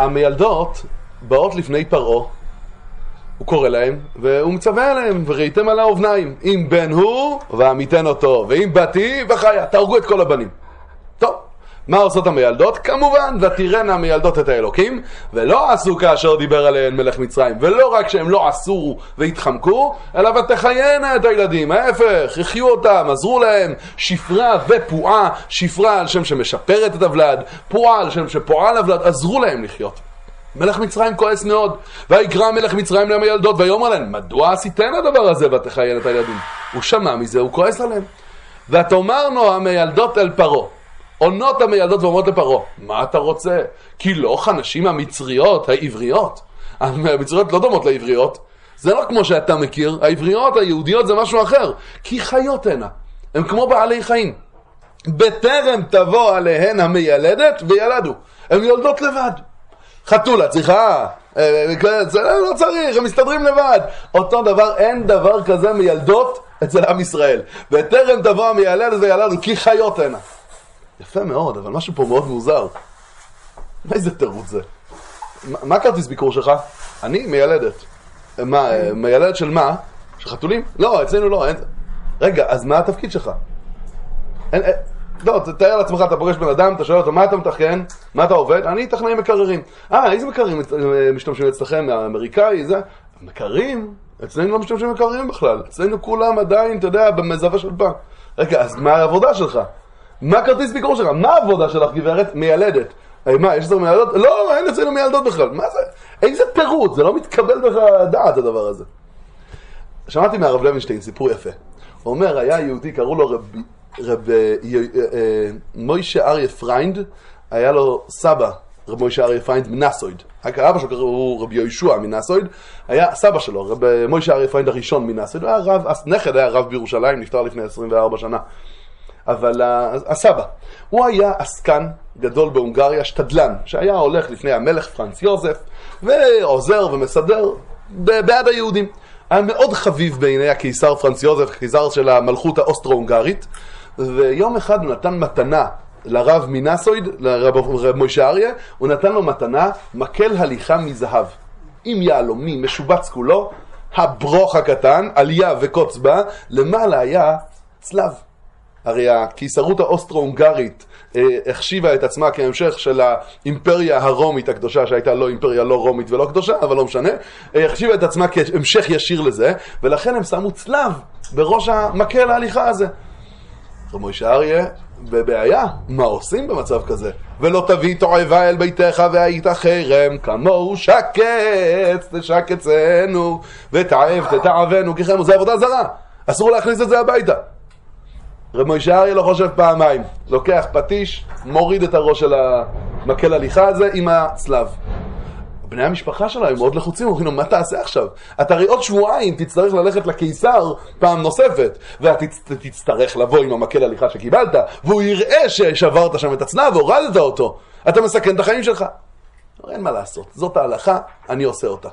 המילדות באות לפני פרעה, הוא קורא להם, והוא מצווה עליהם, וראיתם על האובניים, אם בן הוא, ועמיתן אותו, ואם בתי, וחיה, תהרגו את כל הבנים. טוב, מה עושות המילדות? כמובן, ותראינה המילדות את האלוקים, ולא עשו כאשר דיבר עליהן מלך מצרים, ולא רק שהם לא עשו והתחמקו, אלא ותחיינה את הילדים, ההפך, יחיו אותם, עזרו להם, שפרה ופועה, שפרה על שם שמשפרת את הוולד, פועה על שם שפועה לוולד, עזרו להם לחיות. מלך מצרים כועס מאוד, ויקרא מלך מצרים להם הילדות, ויאמר להם, מדוע עשיתן הדבר הזה ותחיין את הילדים? הוא שמע מזה, הוא כועס עליהם. ותאמרנו המילדות אל פרעה, עונות המילדות ואומרות לפרעה, מה אתה רוצה? כי לא הנשים המצריות, העבריות, המצריות לא דומות לעבריות, זה לא כמו שאתה מכיר, העבריות, היהודיות זה משהו אחר, כי חיות הנה, הם כמו בעלי חיים. בטרם תבוא עליהן המילדת וילדו, הם יולדות לבד. חתולה צריכה, זה לא צריך, הם מסתדרים לבד. אותו דבר, אין דבר כזה מילדות אצל עם ישראל. בטרם תבוא המילדת וילדו, כי חיות הנה. יפה מאוד, אבל משהו פה מאוד מוזר. איזה תירוץ זה? מה כרטיס ביקור שלך? אני מיילדת. מה, מיילדת של מה? של חתולים? לא, אצלנו לא. רגע, אז מה התפקיד שלך? לא, תתאר לעצמך, אתה פוגש בן אדם, אתה שואל אותו, מה אתה מתכן? מה אתה עובד? אני טכנאי מקררים. איזה מקררים משתמשים אצלכם? האמריקאי, זה? מקררים? אצלנו לא משתמשים מקררים בכלל. אצלנו כולם עדיין, אתה יודע, במזווה של פעם. רגע, אז מה העבודה שלך? מה כרטיס ביקור שלך? מה העבודה שלך, גברת? מיילדת. מה, יש אצלנו מיילדות? לא, אין אצלנו מיילדות בכלל. מה זה? איזה פירוט? זה לא מתקבל בך דעת הדבר הזה. שמעתי מהרב לוינשטיין סיפור יפה. הוא אומר, היה יהודי, קראו לו רב מוישה אריה פריינד, היה לו סבא, רב מוישה אריה פריינד מנסויד. אבא שלו קראו רב יהושע מנסויד, היה סבא שלו, רב מוישה אריה פריינד הראשון מנסויד, היה רב, נכד היה רב בירושלים, נפטר לפני 24 שנה. אבל הסבא, הוא היה עסקן גדול בהונגריה, שתדלן, שהיה הולך לפני המלך פרנץ יוזף, ועוזר ומסדר בעד היהודים. היה מאוד חביב בעיני הקיסר פרנץ יוזף, הקיסר של המלכות האוסטרו-הונגרית, ויום אחד הוא נתן מתנה לרב מנסויד, לרב מוישה אריה, הוא נתן לו מתנה מקל הליכה מזהב, עם יהלומי משובץ כולו, הברוך הקטן, עלייה וקוץ בה, למעלה היה צלב. הרי הקיסרות האוסטרו-הונגרית החשיבה את עצמה כהמשך של האימפריה הרומית הקדושה, שהייתה לא אימפריה לא רומית ולא קדושה, אבל לא משנה, החשיבה את עצמה כהמשך ישיר לזה, ולכן הם שמו צלב בראש המקל ההליכה הזה. רב מוישה אריה בבעיה, מה עושים במצב כזה? ולא תביא תועבה אל ביתך והיית חרם, כמוהו שקץ, תשקצנו, ותעב תתעבנו, כי חרם, זה עבודה זרה, אסור להכניס את זה הביתה. רב מוישה אריה לא חושב פעמיים, לוקח פטיש, מוריד את הראש של המקל הליכה הזה עם הצלב. בני המשפחה שלה הם מאוד לחוצים, אומרים לו, מה תעשה עכשיו? אתה הרי עוד שבועיים תצטרך ללכת לקיסר פעם נוספת, ואתה תצטרך לבוא עם המקל הליכה שקיבלת, והוא יראה ששברת שם את הצלב והורדת אותו. אתה מסכן את החיים שלך. אין מה לעשות, זאת ההלכה, אני עושה אותה.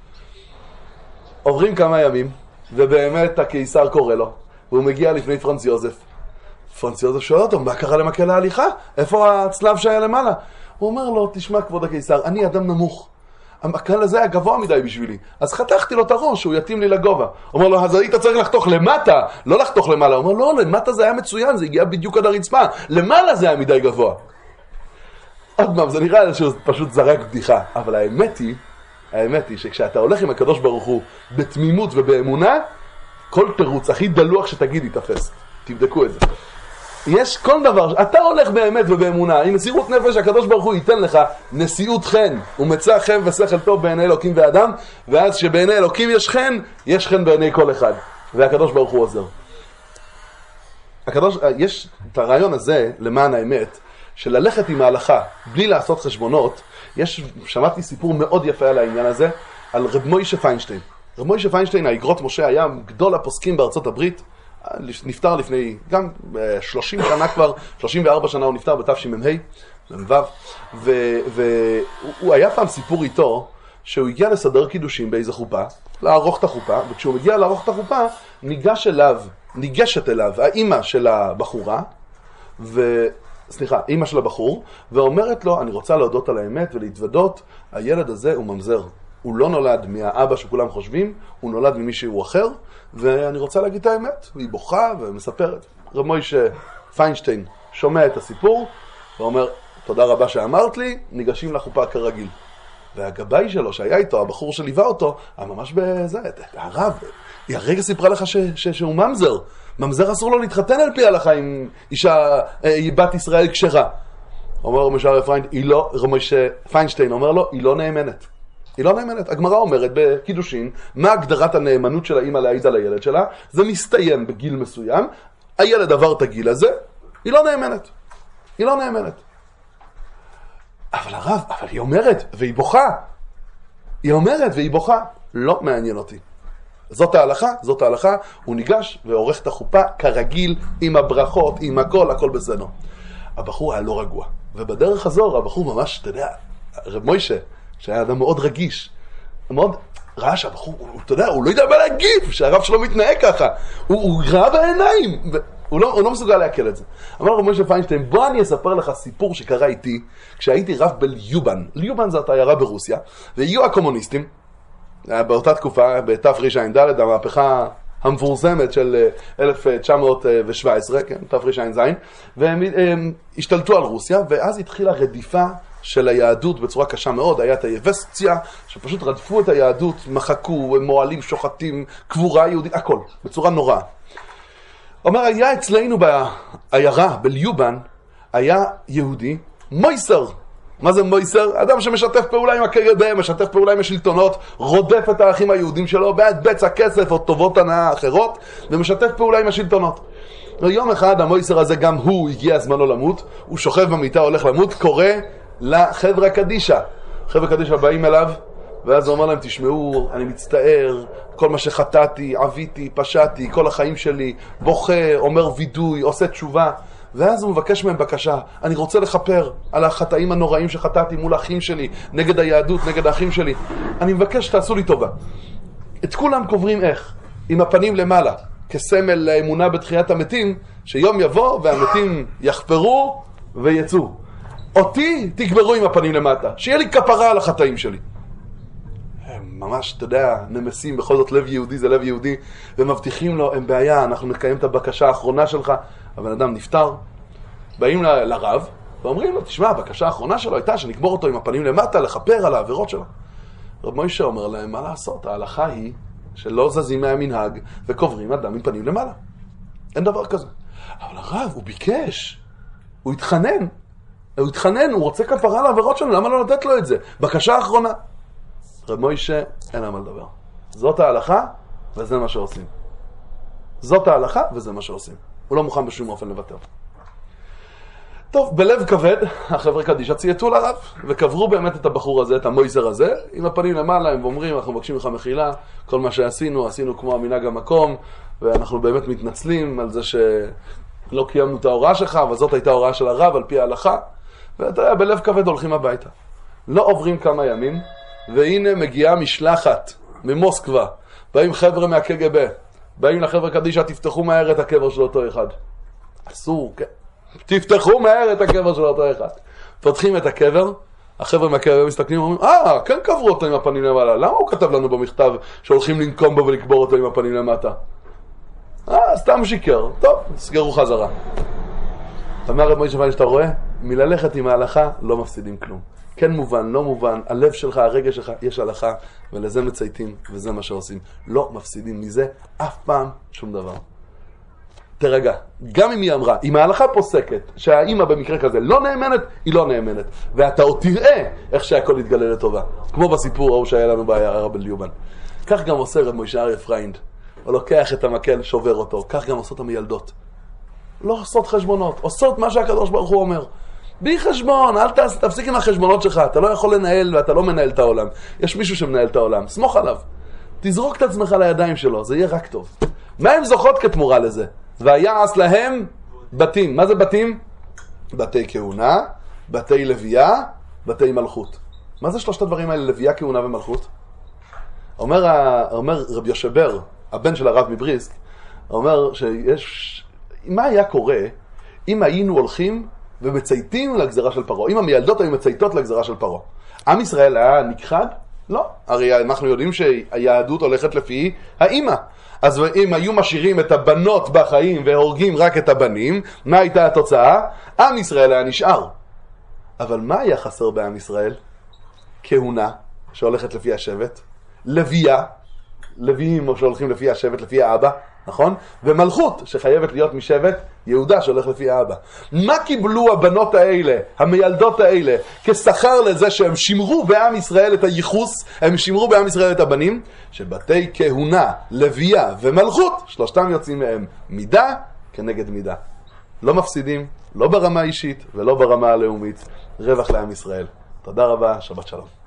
עוברים כמה ימים, ובאמת הקיסר קורא לו, והוא מגיע לפני פרנץ יוזף. פרנץ יוזף שואל אותו, מה קרה למקל ההליכה? איפה הצלב שהיה למעלה? הוא אומר לו, תשמע כבוד הקיסר, אני אדם נמוך. המקל הזה היה גבוה מדי בשבילי, אז חתכתי לו את הראש, שהוא יתאים לי לגובה. הוא אומר לו, אז היית צריך לחתוך למטה, לא לחתוך למעלה. הוא אומר, לא, למטה זה היה מצוין, זה הגיע בדיוק עד הרצפה, למעלה זה היה מדי גבוה. עוד פעם, זה נראה שהוא פשוט זרק בדיחה, אבל האמת היא שכשאתה הולך עם הקדוש ברוך הוא בתמימות ובאמונה, כל תירוץ הכי דלוח שתגיד יתפס. תבדקו את זה. יש כל דבר, אתה הולך באמת ובאמונה, עם מסירות נפש, הקדוש ברוך הוא ייתן לך נשיאות חן, ומצא חן ושכל טוב בעיני אלוקים ואדם, ואז שבעיני אלוקים יש חן בעיני כל אחד, והקדוש ברוך הוא עוזר. יש את הרעיון הזה, למען האמת, של ללכת עם ההלכה, בלי לעשות חשבונות, שמעתי סיפור מאוד יפה על העניין הזה, על רב מוישה פיינשטיין. רב מוישה פיינשטיין, האגרות משה, היה גדול הפוסקים בארצות הברית, נפטר לפני גם 30 שנה כבר, 34 שנה הוא נפטר בתשמ"ה, והוא היה פעם סיפור איתו, שהוא הגיע לסדר קידושים באיזה חופה, לערוך את החופה, וכשהוא מגיע לערוך את החופה, ניגשת אליו האמא של הבחורה, סליחה, אמא של הבחור, ואומרת לו, אני רוצה להודות על האמת ולהתוודות, הילד הזה הוא ממזר. הוא לא נולד מהאבא שכולם חושבים, הוא נולד ממישהו אחר, ואני רוצה להגיד את האמת. והיא בוכה ומספרת. רב מוישה פיינשטיין שומע את הסיפור, ואומר, תודה רבה שאמרת לי, ניגשים לחופה כרגיל. והגבאי שלו, שהיה איתו, הבחור שליווה אותו, ממש בזה, הרב, היא הרגע סיפרה לך שהוא ממזר. ממזר אסור לו להתחתן על פי ההלכה עם אישה, בת ישראל כשרה. אומר רב מוישה פיינשטיין, אומר לו, היא לא נאמנת. היא לא נאמנת. הגמרא אומרת בקידושין, מה הגדרת הנאמנות של האמא להעיד על הילד שלה? זה מסתיים בגיל מסוים, הילד עבר את הגיל הזה, היא לא נאמנת. היא לא נאמנת. אבל הרב, אבל היא אומרת, והיא בוכה. היא אומרת והיא בוכה. לא מעניין אותי. זאת ההלכה, זאת ההלכה. הוא ניגש ועורך את החופה כרגיל, עם הברכות, עם הכל בסדר. הבחור היה לא רגוע. ובדרך הזו, הבחור ממש, אתה יודע, רב מוישה, שהיה אדם מאוד רגיש, מאוד ראה שהבחור, אתה יודע, הוא לא יודע מה להגיב, שהרב שלו מתנהג ככה. הוא ראה בעיניים, הוא לא מסוגל להקל את זה. אמר רב מוישה פיינשטיין, בוא אני אספר לך סיפור שקרה איתי, כשהייתי רב בליובן. ליובן זאת עיירה ברוסיה, והגיעו הקומוניסטים, באותה תקופה, בתרע"ד, המהפכה המפורסמת של 1917, כן, תרע"ז, והם השתלטו על רוסיה, ואז התחילה רדיפה של היהדות בצורה קשה מאוד. היה את היבסציה, שפשוט רדפו את היהדות, מחקו, מועלים, שוחטים, קבורה יהודית, הכל, בצורה נוראה. אומר, היה אצלנו בעיירה, בליובן, היה יהודי, מויסר. מה זה מויסר? אדם שמשתף פעולה עם הקג"ב, משתף פעולה עם השלטונות, רודף את האחים היהודים שלו, בעד בצע כסף או טובות הנאה אחרות, ומשתף פעולה עם השלטונות. ויום אחד המויסר הזה גם הוא הגיע זמנו למות, הוא שוכב במיטה, הולך למות, קורא לחבר'ה קדישה. חבר'ה קדישה באים אליו, ואז הוא אומר להם, תשמעו, אני מצטער, כל מה שחטאתי, עביתי, פשעתי, כל החיים שלי, בוכה, אומר וידוי, עושה תשובה. ואז הוא מבקש מהם בקשה, אני רוצה לכפר על החטאים הנוראים שחטאתי מול האחים שלי, נגד היהדות, נגד האחים שלי. אני מבקש שתעשו לי טובה. את כולם קוברים איך? עם הפנים למעלה, כסמל לאמונה בתחיית המתים, שיום יבוא והמתים יחפרו ויצאו. אותי תגברו עם הפנים למטה, שיהיה לי כפרה על החטאים שלי. הם ממש, אתה יודע, נמסים, בכל זאת לב יהודי זה לב יהודי, ומבטיחים לו, אין בעיה, אנחנו נקיים את הבקשה האחרונה שלך. הבן אדם נפטר, באים לרב, ואומרים לו, תשמע, הבקשה האחרונה שלו הייתה שנקבור אותו עם הפנים למטה, לחפר על העבירות שלו. רב מוישה אומר להם, מה לעשות? ההלכה היא שלא זזים מהמנהג, וקוברים אדם עם פנים למעלה. אין דבר כזה. אבל הרב, הוא ביקש, הוא התחנן, הוא רוצה כפרה על העבירות שלנו, למה לא לתת לו את זה? בקשה האחרונה. רב מוישה, אין לה מה לדבר. זאת ההלכה, וזה מה שעושים. זאת ההלכה, וזה מה שעושים. הוא לא מוכן בשום אופן לוותר. טוב, בלב כבד, החבר'ה קדישה צייתו לרב, וקברו באמת את הבחור הזה, את המויסר הזה, עם הפנים למעלה, הם אומרים, אנחנו מבקשים לך מחילה, כל מה שעשינו, עשינו כמו המנהג המקום, ואנחנו באמת מתנצלים על זה שלא קיימנו את ההוראה שלך, אבל זאת הייתה ההוראה של הרב על פי ההלכה, ואתה יודע, בלב כבד הולכים הביתה. לא עוברים כמה ימים, והנה מגיעה משלחת ממוסקבה, באים חבר'ה מהקג"ב, באים לחבר'ה קדישה, תפתחו מהר את הקבר של אותו אחד. אסור, כן. תפתחו מהר את הקבר של אותו אחד. פותחים את הקבר, החבר'ה מהקבר מסתכלים ואומרים, כן קברו אותו עם הפנים למעלה. למה הוא כתב לנו במכתב שהולכים לנקום בו ולקבור אותו עם הפנים למטה? סתם שיקר. טוב, סגרו חזרה. אומר רב מוישה פיינשטיין, שאתה רואה? מללכת עם ההלכה לא מפסידים כלום. כן מובן, לא מובן, הלב שלך, הרגש שלך, יש הלכה, ולזה מצייתים, וזה מה שעושים. לא מפסידים מזה אף פעם שום דבר. תרגע, גם אם היא אמרה, אם ההלכה פוסקת שהאימא במקרה כזה לא נאמנת, היא לא נאמנת. ואתה עוד תראה איך שהכל יתגלה לטובה. כמו בסיפור ההוא שהיה לנו בעיירה בליובן. כך גם עושה רב מוישה אריה פריינד. הוא לוקח את המקל, שובר אותו. כך גם עושות המילדות. לא עושות חשבונות, עושות מה שהקדוש ברוך הוא אומר. בי חשבון, אל תפסיק עם החשבונות שלך. אתה לא יכול לנהל ואתה לא מנהל את העולם. יש מישהו שמנהל את העולם, סמוך עליו. תזרוק את עצמך לידיים שלו, זה יהיה רק טוב. מה הם זוכות כתמורה לזה? ויעש להם בתים. מה זה בתים? בתי כהונה, בתי לוויה, בתי מלכות. מה זה שלושת הדברים האלה, לוויה, כהונה ומלכות? אומר רבי יושבר, הבן של הרב מבריסק, אומר שיש... מה היה קורה אם היינו הולכים ומצייתים לגזרה של פרעה. אם המילדות היו מצייתות לגזרה של פרעה. עם ישראל היה נכחד? לא. הרי אנחנו יודעים שהיהדות הולכת לפי האמא. אז אם היו משאירים את הבנות בחיים והורגים רק את הבנים, מה הייתה התוצאה? עם ישראל היה נשאר. אבל מה היה חסר בעם ישראל? כהונה שהולכת לפי השבט, לוויה, לוויים שהולכים לפי השבט, לפי האבא, נכון? ומלכות שחייבת להיות משבט יהודה שהולך לפי האבא. מה קיבלו הבנות האלה, המילדות האלה, כשכר לזה שהם שימרו בעם ישראל את הייחוס, הם שימרו בעם ישראל את הבנים? שבתי כהונה, לוויה ומלכות, שלושתם יוצאים מהם מידה כנגד מידה. לא מפסידים, לא ברמה האישית ולא ברמה הלאומית. רווח לעם ישראל. תודה רבה, שבת שלום.